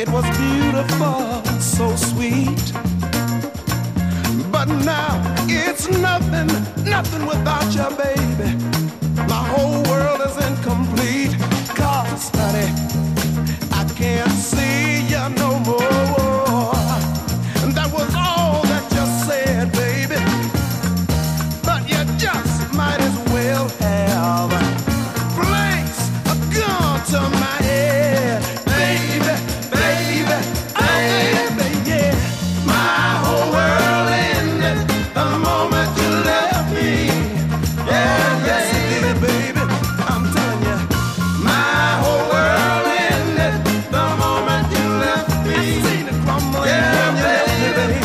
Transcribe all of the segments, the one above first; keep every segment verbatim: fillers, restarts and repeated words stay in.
It was beautiful, so sweet. But now it's nothing, nothing without you, baby. My whole world is incomplete. 'Cause, honey, I can't see you no more. And that was all that you said, baby. But you just might as well have placed a gun to my head, baby, baby, baby, yeah. My whole world ended the moment you left me. Yeah, yes it did, baby. I'm telling you, my whole world ended the moment you left me. I seen it crumbling, yeah, when you left me, baby.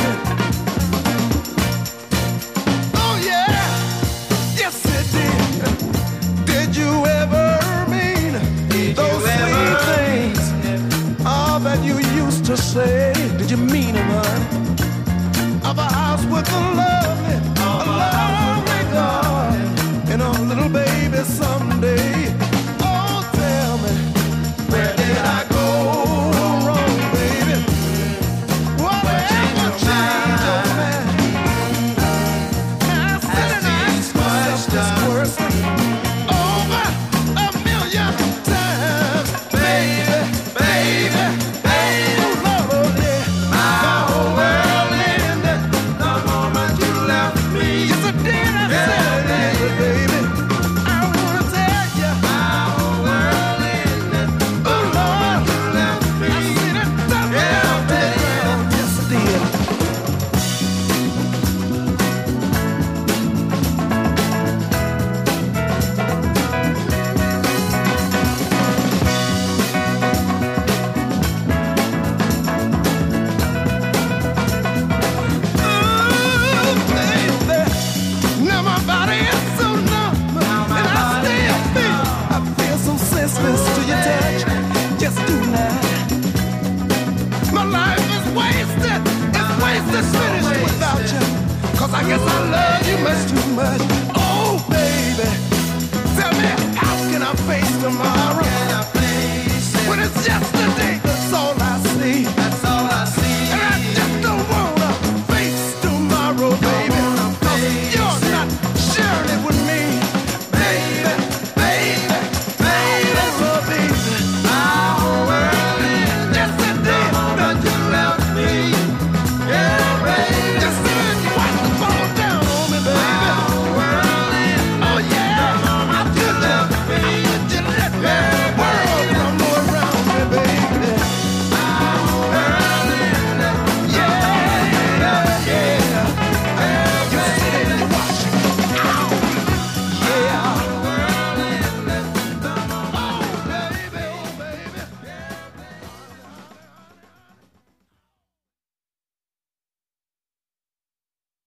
Oh yeah, yes it did. Did you ever mean those sweet things, all that you used to say?